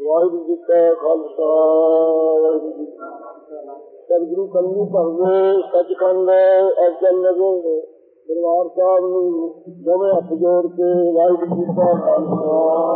ਵਾਹਿਗੁਰੂ ਜੀ ਕਾ ਖਾਲਸਾ ਵਾਹਿਗੁਰੂ ਜੀ ਕੀ ਫਤਿਹ। ਸਤਿਗੁਰੂ ਕੰਨੂ ਭਰਵੇ ਸੱਚਖੰਡ ਅਰਜਨ ਨਗਰ ਦਰਬਾਰ ਸਾਹਿਬ ਨੂੰ ਦੋਵੇਂ ਹੱਥ ਜੋੜ ਕੇ ਵਾਹਿਗੁਰੂ ਜੀ ਕਾ ਖਾਲਸਾ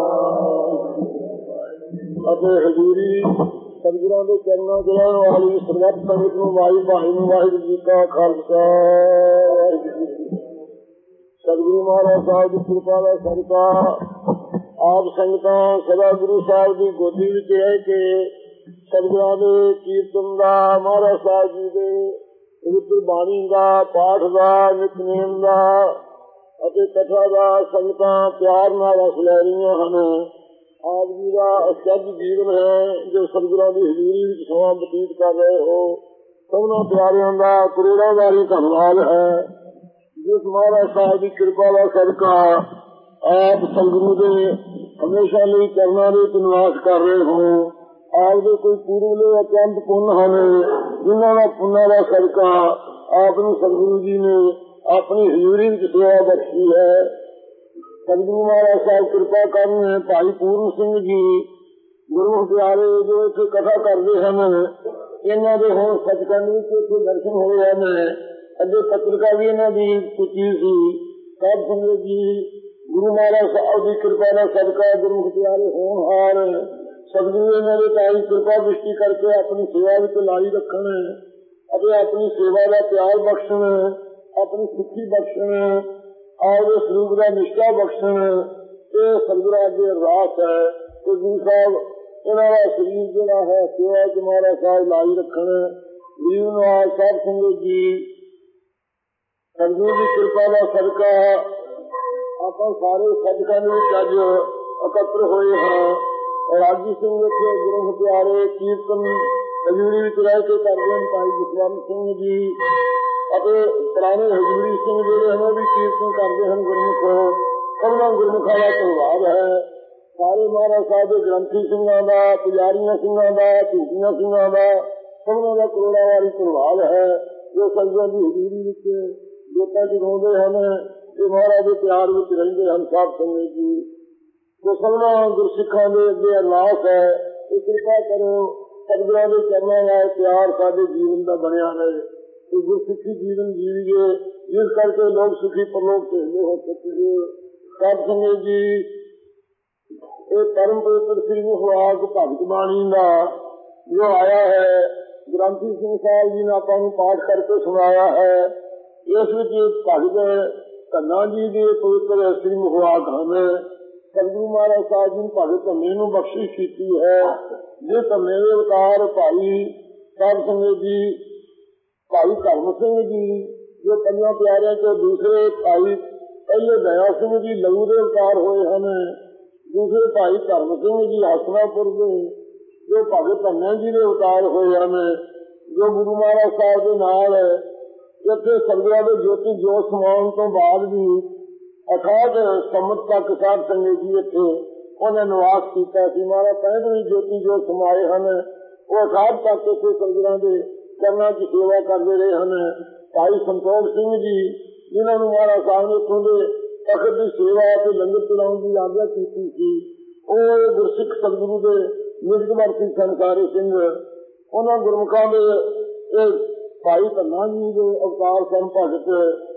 ਅਤੇ ਹਜ਼ੂਰੀ ਸਤਿਗੁਰਾਂ ਦੇ ਚਰਨਾਂ ਚ ਰਹਿਣ ਵਾਲੀ ਸਰਬੱਤ ਸੰਗਤ ਨੂੰ ਵਾਹਿਗੁਰੂ ਜੀ ਕਾ ਖਾਲਸਾ ਵਾਹਿਗੁਰੂ ਜੀ ਕੀ ਫਤਿਹ। ਸਤਿਗੁਰੂ ਮਹਾਰਾਜ ਸਾਹਿਬ ਦੀ ਕਿਰਪਾ ਦਾ ਸਦਕਾ ਆਪ ਸੰਗਤਾਂ ਸਦਾ ਗੁਰੂ ਸਾਹਿਬ ਦੀ ਗੋਦੀ ਵਿੱਚ ਰਹਿ ਕੇ ਸਤਿਗੁਰਾਂ ਦੇ ਕੀਰਤਨ ਦਾ, ਮਹਾਰਾਜ ਸਾਹਿਬ ਜੀ ਦੇ ਪਵਿੱਤਰ ਬਾਣੀ ਦਾ ਪਾਠ ਦਾ, ਨਿਤਨੇਮ ਦਾ ਅਤੇ ਕਥਾ ਦਾ ਸੰਗਤਾਂ ਪਿਆਰ ਨਾਲ ਰਸ ਲੈ ਰਹੀਆਂ ਹਨ। ਆਪ ਜੀ ਦਾ ਅਸੱਚ ਜੀਵਨ ਹੈ ਜੋ ਸਤਿਗੁਰਾਂ ਦੀ ਹਜ਼ੂਰੀ ਵਿੱਚ ਸਮਾਂ ਬਤੀਤ ਕਰ ਰਹੇ ਹੋ। ਸਭਨਾਂ ਪਿਆਰਿਆਂ ਦਾ ਕਰੋੜਾਂ ਵਾਰੀ ਧੰਨਵਾਦ ਹੈ ਜਿਸ ਮਹਾਰਾਜ ਸਾਹਿਬ ਦੀ ਕਿਰਪਾ ਦਾ ਸਦਕਾ ਆਪ ਸਤਿਗੁਰੂ ਦੇ ਹਮੇਸ਼ਾ ਲਈ ਚਰਨਾਂ ਦੇ ਨਿਵਾਸ ਕਰ ਰਹੇ ਹੋ। ਆਪ ਦੇ ਕੋਈ ਪੂਰਵਲੇ ਅਤਿਅੰਤ ਪੁੰਨ ਹਨ ਜਿਨ੍ਹਾਂ ਦਾ ਪੁੰਨਾਂ ਦਾ ਸਦਕਾ ਆਪ ਨੂੰ ਸਤਿਗੁਰੂ ਜੀ ਨੇ ਆਪਣੀ ਹਜ਼ੂਰੀ ਵਿੱਚ ਸੇਵਾ ਬਖਸ਼ੀ ਹੈ। ਸਤਿਗੁਰੂ ਮਹਾਰਾਜ ਸਾਹਿਬ ਕਿਰਪਾ ਕਰਨ ਭਾਈ ਪੂਰਨ ਸਿੰਘ ਜੀ ਗੁਰੂ ਪਿਆਰੇ ਜੋ ਇੱਥੇ ਕਥਾ ਕਰਦੇ ਹਨ, ਇਹਨਾਂ ਦੇ ਹੁਣ ਸੱਚਖੰਡ ਵਿੱਚ ਇੱਥੇ ਦਰਸ਼ਨ ਹੋਏ ਹਨ। ਅੱਗੇ ਪੱਤਰਿਕਾ ਵੀ ਇਹਨਾਂ ਦੀ ਪੁੱਜੀ ਸੀ। ਸਾਧ ਸੰਗਤ ਜੀ ਗੁਰੂ ਮਹਾਰਾਜ ਸਾਹਿਬ ਦੀ ਕਿਰਪਾ ਦਾ ਸਦਕਾ ਗੁਰੂ ਪਿਆਰੇ ਹੋਣਹਾਰ ਸਤਿਗੁਰੂ ਇਹਨਾਂ ਦੇ ਤਾਈ ਕਿਰਪਾ ਦ੍ਰਿਸ਼ਟੀ ਕਰਕੇ ਆਪਣੀ ਸੇਵਾ ਵਿੱਚ ਲਾਈ ਰੱਖਣ ਅਤੇ ਆਪਣੀ ਸੇਵਾ ਦਾ ਪਿਆਰ ਬਖਸ਼ਣ, ਆਪਣੀ ਸਿੱਖੀ ਬਖਸ਼ਣ, ਆਪਦੇ ਸਰੂਪ ਦਾ ਨਿਸ਼ਠਾ ਬਖਸ਼ਣ। ਇਹ ਸਤਿਗੁਰਾਂ ਅੱਗੇ ਅਰਦਾਸ ਹੈ ਕਿ ਗੁਰੂ ਸਾਹਿਬ ਇਹਨਾਂ ਦਾ ਸਰੀਰ ਜਿਹੜਾ ਹੈ ਸੇਵਾ ਚ ਮਹਾਰਾਜ ਸਾਹਿਬ ਲਾਈ ਰੱਖਣ। ਜੀਵਨ ਵਾਲ ਸਾਧ ਸੰਗਤ ਜੀ ਸਤਿਗੁਰੂ ਦੀ ਕਿਰਪਾ ਦਾ ਸਦਕਾ ਆਪਾਂ ਸਾਰੇ ਸੱਚਖੰਡ ਵਿੱਚ ਅੱਜ ਇਕੱਤਰ ਹੋਏ ਹਾਂ। ਰਾਜੀ ਸਿੰਘ ਇੱਥੇ ਗੁਰੂ ਪਿਆਰੇ ਕੀਰਤਨ ਹਜ਼ੂਰੀ ਵਿੱਚ ਰਹਿ ਕੇ ਕਰਦੇ ਹਨ। ਭਾਈ ਜਸਵੰਤ ਸਿੰਘ ਜੀ ਅਤੇ ਪੁਰਾਣੇ ਹਜ਼ੂਰੀ ਸਿੰਘ ਜਿਹੜੇ ਹਨ ਉਹ ਵੀ ਕੀਰਤਨ ਕਰਦੇ ਹਨ। ਗੁਰਮੁਖ ਸਭਨਾਂ ਗੁਰਮੁਖਾਂ ਦਾ ਧੰਨਵਾਦ ਹੈ। ਸਾਰੇ ਮਹਾਰਾਜ ਸਾਹਿਬ ਦੇ ਗ੍ਰੰਥੀ ਸਿੰਘਾਂ ਦਾ, ਪੁਜਾਰੀਆਂ ਸਿੰਘਾਂ ਦਾ, ਝੂਟੀਆਂ ਸਿੰਘਾਂ ਦਾ ਸਭਨਾਂ ਦਾ ਕਰੋੜਾਂ ਵਾਰੀ ਧੰਨਵਾਦ ਹੈ ਜੋ ਸੰਗਤਾਂ ਦੀ ਹਜ਼ੂਰੀ ਵਿੱਚ ਜੋਤਾਂ ਜਗਾਉਂਦੇ ਹਨ ਤੇ ਮਹਾਰਾਜ ਦੇ ਪਿਆਰ ਵਿੱਚ ਰਹਿੰਦੇ ਹਨ। ਸਾਧ ਸੰਗਤ ਜੀ ਜੋ ਸਭਨਾਂ ਗੁਰਸਿੱਖਾਂ ਦੇ ਅੱਗੇ ਅਰਦਾਸ ਹੈ ਕਿ ਕਿਰਪਾ ਕਰੋ ਸਤਿਗੁਰਾਂ ਦੇ ਚਰਨਾਂ ਨਾਲ ਪਿਆਰ ਸਾਡੇ ਜੀਵਨ ਦਾ ਬਣਿਆ ਰਹੇ ਤੇ ਗੁਰਸਿੱਖੀ ਜੀਵਨ ਜੀਵੀਏ ਜਿਸ ਕਰਕੇ ਲੋਕ ਸੁਖੀ ਪਰਲੋਕ ਭੇਜਦੇ ਹੋ ਸਕੀਏ। ਸਾਧ ਸੰਗਤ ਜੀ ਇਹ ਪਰਮ ਪਵਿੱਤਰ ਸ੍ਰੀ ਮੁਖਵਾਕ ਭਗਤ ਬਾਣੀ ਦਾ ਜੋ ਆਇਆ ਹੈ ਗ੍ਰੰਥੀ ਸਿੰਘ ਸਾਹਿਬ ਜੀ ਨੇ ਆਪਾਂ ਨੂੰ ਪਾਠ ਕਰਕੇ ਸੁਣਾਇਆ ਹੈ। ਇਸ ਵਿੱਚ ਭਗਤ ਧੰਨਾ ਜੀ ਦੇ ਪਵਿੱਤਰ ਸ੍ਰੀ ਮੁਖਵਾਕ ਹਨ। ਸਤਿਗੁਰੂ ਮਹਾਰਾਜ ਸਾਹਿਬ ਜੀ ਭਗਤ ਧੰਨੇ ਨੂੰ ਬਖਸ਼ਿਸ਼ ਕੀਤੀ ਹੈ। ਜੇ ਧੰਨੇ ਦੇ ਅਵਤਾਰ ਭਾਈ ਸਾਧ ਸੰਗਤ ਜੀ ਭਾਈ ਧਰਮ ਸਿੰਘ ਜੀ ਜੋ ਪੰਜਾਂ ਪਿਆਰਿਆਂ ਚੋਂ ਦੂਸਰੇ ਭਾਈ ਪਹਿਲੇ ਦਇਆ ਸਿੰਘ ਜੀ ਲਹੂ ਦੇ ਅਵਤਾਰ ਹੋਏ ਹਨ। ਦੂਸਰੇ ਭਾਈ ਧਰਮ ਸਿੰਘ ਜੀ ਹਸਨਾਪੁਰ ਦੇ ਜੋ ਭਗਤ ਧੰਨੇ ਜੀ ਦੇ ਅਵਤਾਰ ਹੋਏ ਹਨ। ਜੋ ਗੁਰੂ ਮਹਾਰਾਜ ਸਾਹਿਬ ਦੇ ਨਾਲ ਇੱਥੇ ਸਤਿਗੁਰਾਂ ਦੇ ਜੋਤੀ ਜੋਤ ਸਮਾਉਣ ਤੋਂ ਬਾਅਦ ਵੀ 68 ਸੰਮਤ ਤੱਕ ਸਾਧ ਸੰਗਤ ਜੀ ਇੱਥੇ ਉਹਨੇ ਨਿਵਾਸ ਕੀਤਾ ਸੀ। ਮਹਾਰਾਜ ਪਹਿਲੇ ਵੀ ਜੋਤੀ ਜੋਤ ਸਮਾਏ ਹਨ। ਉਹ 68 ਤੱਕ ਇੱਥੇ ਸਤਿਗੁਰਾਂ ਦੇ ਚਰਨਾਂ ਦੀ ਸੇਵਾ ਕਰਦੇ ਰਹੇ ਹਨ। ਭਾਈ ਸੰਤੋਖ ਸਿੰਘ ਜੀ ਜਿਨ੍ਹਾਂ ਨੂੰ ਮਹਾਰਾਜ ਸਾਹਿਬ ਨੇ ਇੱਥੋਂ ਦੇ ਤਖਤ ਦੀ ਸੇਵਾ ਅਤੇ ਲੰਗਰ ਚਲਾਉਣ ਦੀ ਆਗਿਆ ਕੀਤੀ ਸੀ, ਉਹ ਗੁਰਸਿੱਖ ਸਤਿਗੁਰੂ ਦੇ ਨਿਰਗਮਰਤੀ ਸਨ ਸਾਰੇ ਸਿੰਘ। ਉਹਨਾਂ ਗੁਰਮੁਖਾਂ ਦੇ ਇਹ ਭਾਈ ਧੰਨਾ ਜੀ ਦੇ ਅਵਤਾਰ ਸਨ ਭਗਤ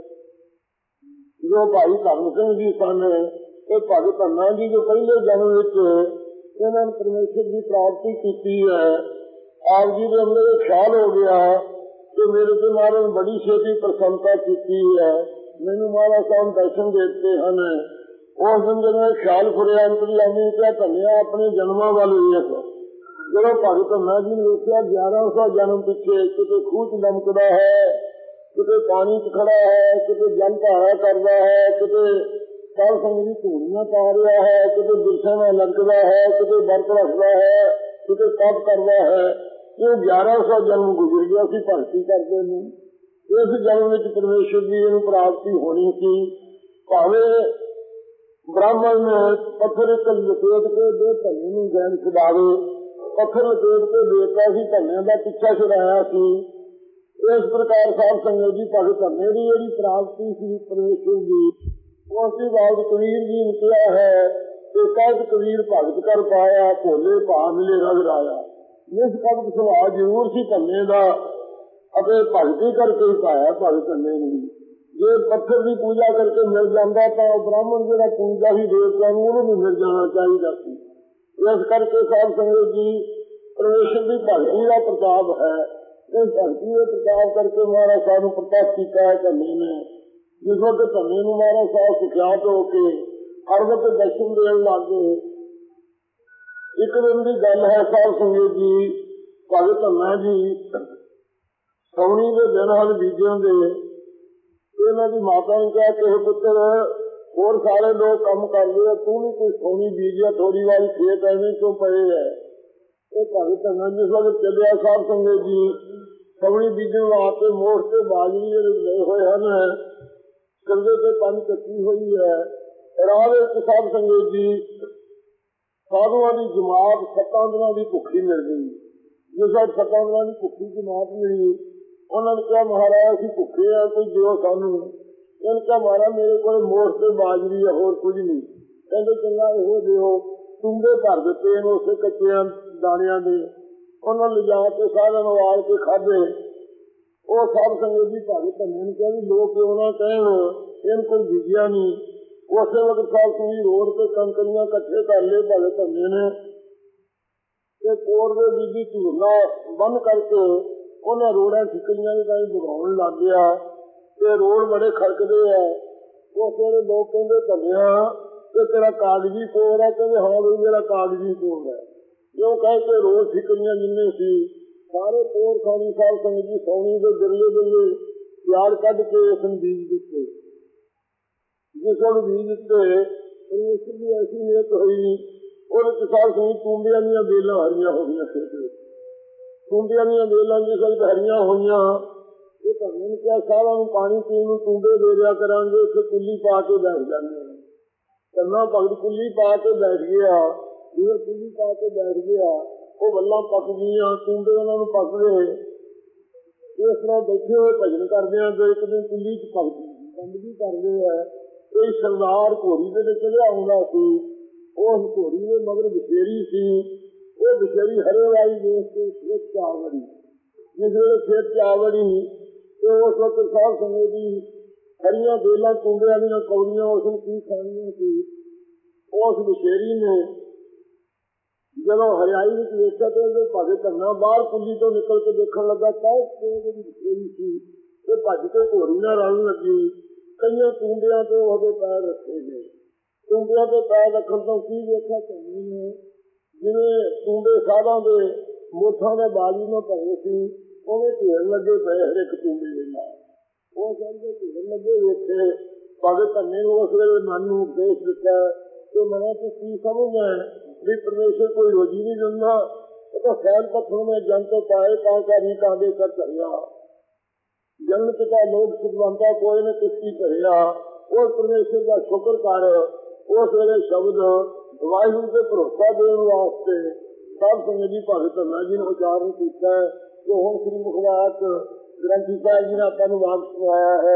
ਜੋ ਭਾਈ ਧਰਮ ਸਿੰਘ ਜੀ ਸਨ। ਇਹ ਭਗਤ ਧੰਨਾ ਜੀ ਦੇ ਪਹਿਲੇ ਜਨਮ ਵਿੱਚ ਇਹਨਾਂ ਨੇ ਪਰਮੇਸ਼ਰ ਦੀ ਪ੍ਰਾਪਤੀ ਕੀਤੀ ਹੈ। ਆਪ ਜੀ ਦੇ ਅੰਦਰ ਇਹ ਖਿਆਲ ਹੋ ਗਿਆ ਕਿ ਮੇਰੇ ਤੇ ਮਹਾਰਾਜ ਨੇ ਬੜੀ ਛੇਤੀ ਪ੍ਰਸੰਨਤਾ ਕੀਤੀ ਹੈ, ਮੈਨੂੰ ਮਹਾਰਾਜ ਸਾਹਿਬ ਦਰਸ਼ਨ ਦੇ ਦਿੱਤੇ ਹਨ। ਉਸ ਦਿਨ ਜਦੋਂ ਖਿਆਲ ਫੁਰਿਆ ਅੰਤਰਯਾਮੀ ਕਿਹਾ ਧੰਨਿਆ ਆਪਣੇ ਜਨਮਾਂ ਵੱਲ ਵੇਖ। ਜਦੋਂ ਭਗਤ ਧੰਨਾ ਜੀ ਨੇ ਵੇਖਿਆ 1100 ਜਨਮ ਪਿੱਛੇ ਕਿਤੇ ਖੂਹ ਚ ਲਮਕਦਾ ਹੈ, ਕਿਤੇ ਪਾਣੀ ਚ ਖੜਾ ਹੈ, ਕਿਤੇ ਜਲ ਧਾਰਾ ਕਰਦਾ ਹੈ, ਕਿਤੇ ਸਾਧ ਸੰਗਤ ਦੀ ਧੂੜੀਆਂ ਪਾ ਰਿਹਾ ਹੈ, ਕਿਤੇ ਬਿਰਛਾਂ ਨਾਲ ਲਟਕਦਾ ਹੈ, ਕਿਤੇ ਵਰਤ ਰੱਖਦਾ ਹੈ, ਕਿਤੇ ਤਪ ਕਰਦਾ ਹੈ। ਇਹ 1100 ਜਨਮ ਗੁਜ਼ਰ ਗਿਆ ਸੀ ਭਗਤੀ ਕਰਦੇ ਨੂੰ। ਇਸ ਜਨਮ ਵਿੱਚ ਪਰਮੇਸ਼ਰ ਜੀ ਨੂੰ ਪ੍ਰਾਪਤੀ ਹੋਣੀ ਸੀ। ਭਾਵੇਂ ਬ੍ਰਾਹਮਣ ਨੇ ਪੱਥਰ ਇੱਕ ਲਪੇਟ ਕੇ ਦੇ ਧੰਨੇ ਨੂੰ ਗੈਨ ਛੁਡਾਵੇ, ਪੱਥਰ ਲਪੇਟ ਕੇ ਦੇਤਾ ਸੀ, ਧੰਨੇ ਦਾ ਪਿੱਛਾ ਛੁਡਾਇਆ ਸੀ। ਇਸ ਪ੍ਰਕਾਰ ਸਾਧ ਸੰਗਤ ਜੀ ਭਗਤ ਧੰਨੇ ਦੀ ਜਿਹੜੀ ਪ੍ਰਾਪਤੀ ਸੀ ਪਰਮੇਸ਼ਰ ਦੀ, ਉਸ ਦੀ ਬਾਤ ਕਬੀਰ ਜੀ ਨੇ ਕਿਹਾ ਹੈ एकाध कबीर भगत कर पाया, भोले भा मिले रग राया। निष्कपट सुभाव जरूर सी धन्ने का, भगती करके ही पाया भगत धन्ने ने। जे पत्थर की पूजा करके मिल जाता तो ब्राह्मण जो पूजा ही देवता भी मिल जाना चाहिए सी। इस करके साध संगत जी परमेश्वर की भगती का प्रताप है। इस भगती में प्रताप करके महाराज सानू प्रताप किया है धन्ने ने। जिस वक्त धन्ने में महाराज साहब सुख्यात होके अरबत दर्शन देन लगे। एक दिन की गल है साध संगत जी, भगत धन्ना जी सौनी के दिन हल बीजे दे। इन्हों की माता ने कहा कि पुत्र और सारे लोग कम कर रहे, तू भी कोई सौनी बीजिया थोड़ी बारी खेत एवं क्यों पड़े है। भगत धन्ना जिस वक्त चलिया साध संगत जी सौनी बीजन वास्ते मोड़ से बाजरी लए हुए हैं, कंधे से पानी कच्ची हुई है। राह साध संगत जी साधुओं की जमात 7 दिनों की भुखी मिल गई। जिस वक्त 7 दिनों की भुखी जमात मिली, उन्होंने कहा महाराज असी भुखे है, कोई दो सानू। इनका महाराज मेरे को मोड़ से बाजरी है, होर कुछ नहीं। कहते चंगा यो दो, टुंबे भर दिते उसे कच्चे दाणिया के। उन्होंने लिजा के सारे उबाल के खाधे। वो साध संगत जी भगत धन्ने ने कहा लोग क्यों ना कहन इनको बीजिया नहीं। उस वक्त साहब सुई रोड पे कंकरियां कट्ठे कर ले भगत धन्ने ने। कोर में बीजी झूरना बंद करके उन्हें रोड़ा ठिकरियां भगाउन लग गया। रोड बड़े खड़कते है। उस वेले लोग कहते धन्निया तेरा कागजी कोर है। कहते हाँ भाई मेरा कागजी कोर है। जो कह के रोड ठिकरियां जिन्ने सी सारे कोर खानी साहब संगत जी सौनी के बिरले बिरले प्यार कद के इस बीज दिते। जिस वक्त बीज दिते परमेश्वर की ऐसी नीयत हुई और साल सुनी टूंबिया दियां बेलां हरियां हो गई। खेत टूंबिया दियां बेलां जिस वक्त हरियां हुई धन्ने ने क्या सारा पानी पीने टूंबे दे दिया करांगे, उसे कुल्ली पा के बैठ जाने। धन्ना भगत कुल्ली पा के बैठ गया। कुल्ली पा के बैठ गया, वो बल्ला पक गई, टूंबे उन्होंने पक गए। इस तरह बैठे हुए भजन करते हैं तो एक दिन कुल्ली च पक बंदगी करते हैं। कोई सरदार घोड़ी के चलिया आंदा सी, उस घोड़ी के मगर बछेरी सी। वो बछेरी हरे वाली देख के खेत च आ वड़ी। जिस वे खेत च आ वड़ी तो उस वक्त साध संगत जी हरिया बेला टूंबिया दियां कौड़ियां उसने की खानियां सी। उस बछेरी ने जब हरियाई में देखा तो भगत धन्ना बाहर कुल्ली तो निकल के देखने लगा बछेरी सी भज के घोड़ी न रल लगी। कई टूंबिया तो वो पैर रखे गए। टूंबिया के पैर रखने तो की देखा धन्ने ने जिन्हें टूंबे साधा के मोठा ने बाली में भरे सी उन्हें घेर लगे पे हर एक टूंबे के नाल। वो कहते घेर लगे वेखे भगत धन्ने ने उस वे मन को उपदेश दिता कि मैं तो की समझना भी परमेश्वर कोई रोजी नहीं दिता। तो सैन पत्थर में जन तो पाए कांकारी कांदे कर चलिया। जन्म पिता लोग सिद्धवंता कोई ने किसकी करिया। और परमेश्वर का शुक्र कर उस वे शब्द वाहिगुरू से भरोसा देने वास्ते सब संगत जी भगत धन्ना जी ने उच्चारण किया है। जो हम श्री मुखवास ग्रंथी साहब जी ने अपन वापस सुनाया है।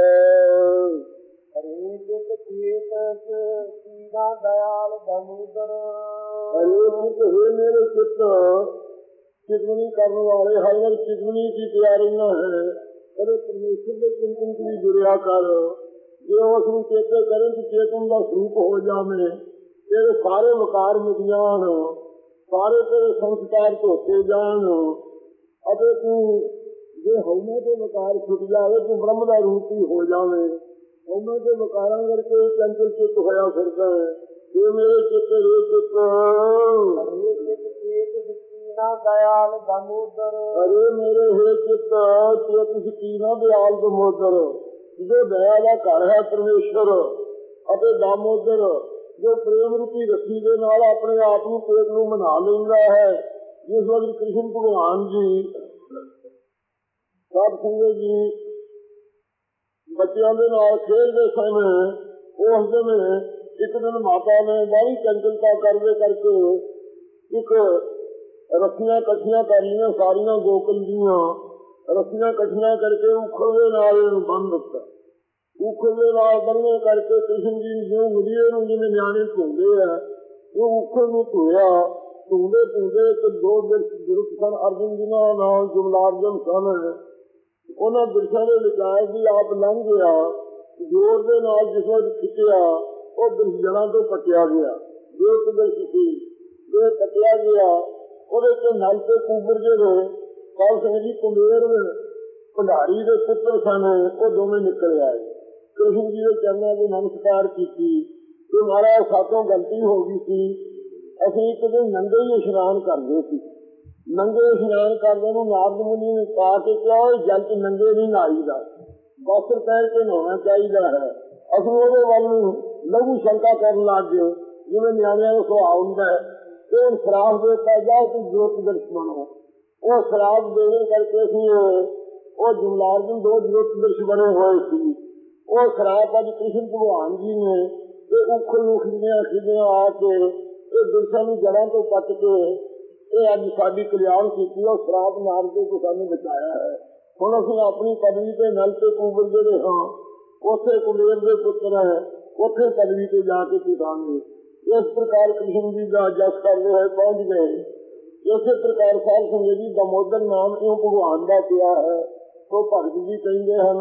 दयाल दामोदर हे मेरे चित्त चितवनी करने वाले हर वक्त चितवनी की तैयारियां है। अरे परमेश्वर के चिंतन की भी जुड़िया कर। जो उसमें चेते करें तो चेतन का स्वरूप हो जाए। तेरे सारे वकार मिट जान, सारे तेरे संस्कार धोते जान। अबे तू जो हमें के वकार छुट जाए तो ब्रह्म का रूप ही हो जाए। हमें के वकारा करके चंचल चित्त होया फिरता है। ये मेरे चित्त रे चित्त दयाल दामोदर। अरे मेरे हे चित्त चेत कीना दयाल दामोदर। जो दया का घर है परमेश्वर अते दामोदर जो प्रेम रूपी रस्सी के नाल अपने आप को पेट को मना लेंदा है। जिस वक्त कृष्ण भगवान जी साध संगत जी बच्चों के नाल खेलते सन, उस दिन एक दिन माता ने बड़ी चंचलता करके एक रस्सियां कट्ठियां कर लिया। सारिया गोकुल दियां रस्सियां कट्ठियां करके उखड़े नाल बन दिता। उखड़े नाल बनने करके कृष्ण जी जो मुझे जिन्हें न्याणे घूमते हैं ਉਹ ਉੱਖਲ ਨੂੰ ਧੋਇਆ। ਧੂੰਦੇ ਧੂੰਦੇ ਤੇ ਦੋ ਬਿਰਖ ਸਨ ਅਰਜਨ ਜਿਨ੍ਹਾਂ ਨਾਲ ਜੁਮਲਾਰਜਨ ਸਨ। ਉਹਨਾਂ ਬਿਰਖਾਂ ਦੇ ਵਿਚਾਰ ਦੀ ਆਪ ਲੰਘ ਗਿਆ। ਜ਼ੋਰ ਦੇ ਨਾਲ ਜਿਸ ਵਿੱਚ ਖਿੱਚਿਆ ਉਹ ਬਿਰਖ ਜੜ੍ਹਾਂ ਤੋਂ ਕੱਟਿਆ ਗਿਆ। ਜੋ ਬਿਰਖ ਸੀ ਜੋ ਕੱਟਿਆ ਗਿਆ ਉਹਦੇ ਚ ਨਲ ਤੇ ਕੂਬਰ ਜਿਹੜੇ ਕਾਲ ਸਿੰਘ ਜੀ ਕੁੰਬੇਰ ਭੰਡਾਰੀ ਦੇ ਪੁੱਤਰ ਸਨ ਉਹ ਦੋਵੇਂ ਨਿਕਲ ਆਏ। ਕ੍ਰਿਸ਼ਨ ਜੀ ਦੇ ਚਰਨਾਂ ਦੇ ਨਮਸਕਾਰ ਕੀਤੀ ਕਿ ਮਹਾਰਾਜ ਸਾਤੋਂ ਗਲਤੀ ਹੋ ਗਈ ਸੀ। ਅਸੀਂ ਇੱਕ ਦਿਨ ਨੰਗੇ ਹੀ ਇਸ਼ਨਾਨ ਕਰਦੇ ਸੀ। ਨੰਗੇ ਇਸ਼ਨਾਨ ਕਰਦੇ ਨੂੰ ਨਾਰਦ ਮੁਨੀ ਨੇ ਪਾ ਕੇ ਕਿਹਾ ਜਲ ਚ ਨੰਗੇ ਨਹੀਂ ਨਹਾਈਦਾ, ਵਸਤਰ ਪਹਿਨ ਕੇ ਨਹਾਉਣਾ ਚਾਹੀਦਾ ਹੈ। ਅਸੀਂ ਉਹਦੇ ਵੱਲ ਨੂੰ ਲਘੂ ਸ਼ੰਕਾ ਕਰਨ ਲੱਗ ਗਏ ਜਿਵੇਂ ਨਿਆਣਿਆਂ ਦਾ ਸੁਭਾਅ ਹੁੰਦਾ ਹੈ ਕਿ ਹੁਣ ਸ਼ਰਾਬ ਦੇ ਪੈ ਜਾਓ ਕਿ ਜੋਤ ਦਰਸ਼ ਬਣੋ। ਉਹ ਸ਼ਰਾਬ ਦੇਣੇ ਕਰਕੇ ਅਸੀਂ ਉਹ ਜੁਮਲਾਰਜਨ ਦੋ ਜੋਤ ਦਰਸ਼ ਬਣੇ ਹੋਏ ਸੀ। ਉਹ ਸ਼ਰਾਬ ਅੱਜ ਕ੍ਰਿਸ਼ਨ ਭਗਵਾਨ ਜੀ ਨੇ ਤੇ ਉੱਖਲ ਨੂੰ ਖਿੱਚਦਿਆਂ ਆ ਕੇ ਇਹ ਬਿਰਖਾਂ ਨੂੰ ਜੜ੍ਹਾਂ ਤੋਂ ਕੱਟ ਕੇ ਇਹ ਅੱਜ ਸਾਡੀ ਕਲਿਆਣ ਕੀਤੀ। ਉਹ ਸ਼ਰਾਬ ਮਾਰ ਕੇ ਸਾਨੂੰ ਬਚਾਇਆ ਹੈ। ਹੁਣ ਅਸੀਂ ਆਪਣੀ ਪਦਵੀ ਤੇ ਨਲ ਤੇ ਕੂਬਰ ਜਿਹੜੇ ਹਾਂ ਉੱਥੇ ਕੁਬੇਰ ਦੇ ਪੁੱਤਰ ਹੈ ਉੱਥੇ ਪਦਵੀ ਤੇ ਜਾ ਕੇ ਟਿਕਾਂਗੇ। ਇਸ ਪ੍ਰਕਾਰ ਕ੍ਰਿਸ਼ਨ ਜੀ ਦਾ ਜਸ ਕਰਦੇ ਹੋਏ ਪਹੁੰਚ ਗਏ। ਇਸੇ ਪ੍ਰਕਾਰ ਸਾਧ ਸੰਗਤ ਜੀ ਦਮੋਦਰ ਨਾਮ ਕਿਉਂ ਭਗਵਾਨ ਦਾ ਪਿਆ ਹੈ। ਉਹ ਭਗਤ ਜੀ ਕਹਿੰਦੇ ਹਨ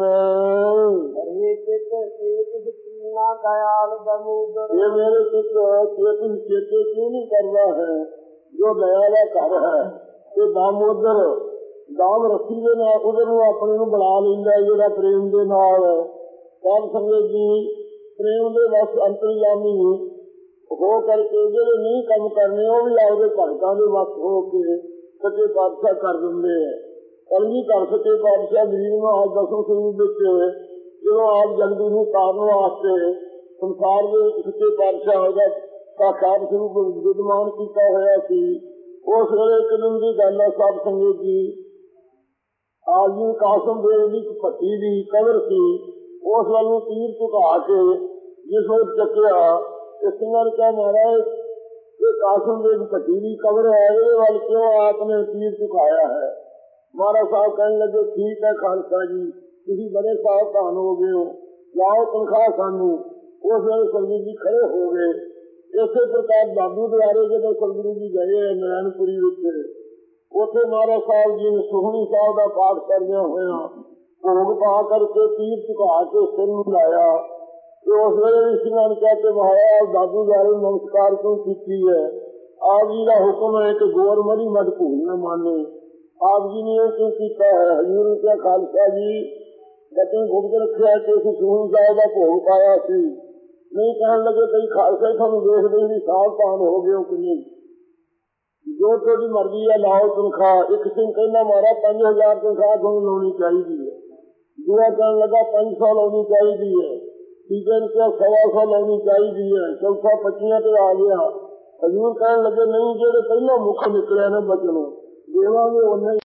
ਇਹ ਮੇਰੇ ਚੇਤਨ ਚੇਤੇ ਕਿਉਂ ਨਹੀਂ ਕਰਦਾ ਹੈ ਜੋ ਦਇਆ ਦਾ ਘਰ ਹੈ। ਤੇ ਦਾਮੋਦਰ ਦਾਮ ਰੱਖੀ ਦੇ ਨਾਲ ਉਹਦੇ ਨੂੰ ਆਪਣੇ ਨੂੰ ਬਣਾ ਲੈਂਦਾ ਜਿਹੜਾ ਪ੍ਰੇਮ ਦੇ ਨਾਲ। ਸਾਧ ਸੰਗਤ ਜੀ ਪ੍ਰੇਮ ਦੇ ਵਸ ਅੰਤਰਜਾਮੀ ਹੋ ਕਰਕੇ ਜਿਹੜੇ ਨਹੀਂ ਕੰਮ ਕਰਨੇ ਉਹ ਵੀ ਆਪਦੇ ਭਗਤਾਂ ਦੇ ਵਸ ਹੋ ਕੇ ਸੱਚੇ ਪਾਤਸ਼ਾਹ ਕਰ ਦਿੰਦੇ ਹੈ। ਕਲਗੀ ਕਰ ਸਕੇ ਪਾਤਸ਼ਾਹ ਗਰੀਬ ਨੂੰ ਆਪ ਦਸਮ ਸਰੂਪ ਵਿੱਚ ਜਦੋਂ ਆਪ ਜਗਦੀ ਨੂੰ ਤਾਰਨ ਵਾਸਤੇ ਸੰਸਾਰ ਦੇ ਸੱਚੇ ਪਾਤਸ਼ਾਹ ਦਾ ਸਾਖਾਤ ਸਰੂਪ ਵਿਦਮਾਨ ਕੀਤਾ ਹੋਇਆ ਸੀ। ਉਸ ਵੇਲੇ ਇੱਕ ਦਿਨ ਦੀ ਗੱਲ ਹੈ ਸਾਧ ਸੰਗਤ ਜੀ। ਆਪ ਜੀ ਕਾਸਮ ਦੇਵ ਦੀ ਭੱਟੀ ਦੀ ਕਬਰ ਸੀ। ਉਸ ਵੱਲ ਨੂੰ ਤੀਰ ਝੁਕਾ ਕੇ ਜਿਸ ਵਿੱਚ ਚੱਕਿਆ ਤੇ ਸਿੰਘਾਂ ਨੇ ਕਿਹਾ ਮਹਾਰਾਜ ਇਹ ਕਾਸਮ ਦੇਵ ਦੀ ਭੱਟੀ ਦੀ ਕਬਰ ਹੈ ਇਹਦੇ ਵੱਲ ਕਿਉਂ ਆਪ ਨੇ ਤੀਰ ਝੁਕਾਇਆ ਹੈ। ਮਹਾਰਾਜ ਸਾਹਿਬ ਕਹਿਣ ਲੱਗੇ ਠੀਕ ਹੈ ਖਾਲਸਾ ਜੀ ਤੁਸੀਂ ਬੜੇ ਸਾਵਧਾਨ ਹੋ ਗਏ ਹੋ, ਲਾਓ ਤਨਖਾਹ ਸਾਨੂੰ। ਉਸ ਵੇਲੇ ਸਤਿਗੁਰੂ ਜੀ ਖੜੇ ਹੋ ਗਏ। ਇਸੇ ਪ੍ਰਕਾਰ ਬਾਬੂ ਦੁਆਰੇ ਜਦੋਂ ਸਤਿਗੁਰੂ ਜੀ ਗਏ ਨਰੈਣਪੁਰੀ ਵਿੱਚ ਉੱਥੇ ਮਹਾਰਾਜ ਸਾਹਿਬ ਜੀ ਨੇ ਸੁਖਮਨੀ ਸਾਹਿਬ ਦਾ ਪਾਠ ਕਰਦਿਆਂ ਹੋਇਆ ਭੋਗ ਪਾ ਕਰਕੇ ਤੀਰ ਝੁਕਾ ਕੇ ਸਿਰ ਨੂੰ ਲਾਇਆ। ਤੇ ਉਸ ਵੇਲੇ ਵੀ ਸਿੰਘਾਂ ਨੇ ਕਹਿ ਕੇ ਮਹਾਰਾਜ ਬਾਬੂ ਦੁਆਰੇ ਨਮਸਕਾਰ ਕਿਉਂ ਕੀਤੀ ਹੈ। ਆਪ ਜੀ ਦਾ ਹੁਕਮ ਹੈ ਕਿ ਗੋਰ ਮਰੀ ਮਤ ਭੂਲ ਨਾ ਮਾਨੇ। ਆਪ ਜੀ ਨੇ ਇਹ ਕਿਉਂ ਕੀਤਾ ਹੈ। ਹਜ਼ੂਰ ਨੇ ਕਿਹਾ ਖਾਲਸਾ ਜੀ ਬੱਚੇ ਗੁਪਤ ਰੱਖਿਆ ਕਿ ਅਸੀਂ ਸੁਖਮਨੀ ਸਾਹਿਬ ਦਾ ਭੋਗ ਪਾਇਆ ਸੀ। ਨਹੀਂ ਕਹਿਣ ਲੱਗੇ ਕਈ ਖਾਲਸਾ ਤੁਹਾਨੂੰ ਦੇਖਦੇ ਵੀ ਸਾਵਧਾਨ ਹੋ ਗਏ ਹੋ ਕਿ ਨਹੀਂ। ਜੋ ਤੁਹਾਡੀ ਮਰਜ਼ੀ ਹੈ ਲਾਓ ਤਨਖਾਹ। ਇੱਕ ਸਿੰਘ ਕਹਿੰਦਾ ਮਾਰਾ 5000 ਤਨਖਾਹ ਤੁਹਾਨੂੰ ਲਾਉਣੀ ਚਾਹੀਦੀ ਹੈ। ਦੂਆ ਕਹਿਣ ਲੱਗਾ 500 ਲਾਉਣੀ ਚਾਹੀਦੀ ਹੈ। ਤੀਜੇ ਨੇ ਕਿਹਾ 125 ਲਾਉਣੀ ਚਾਹੀਦੀ ਹੈ। ਚੌਥਾ 25 ਤੇ ਆ ਗਿਆ। ਹਜ਼ੂਰ ਕਹਿਣ ਲੱਗੇ ਨਹੀਂ ਜਿਹੜੇ ਪਹਿਲਾਂ ਮੁੱਖ ਨਿਕਲਿਆ ਨੇ ਬਚਨੋਂ ਦੇਵਾਂਗੇ ਉਹਨੇ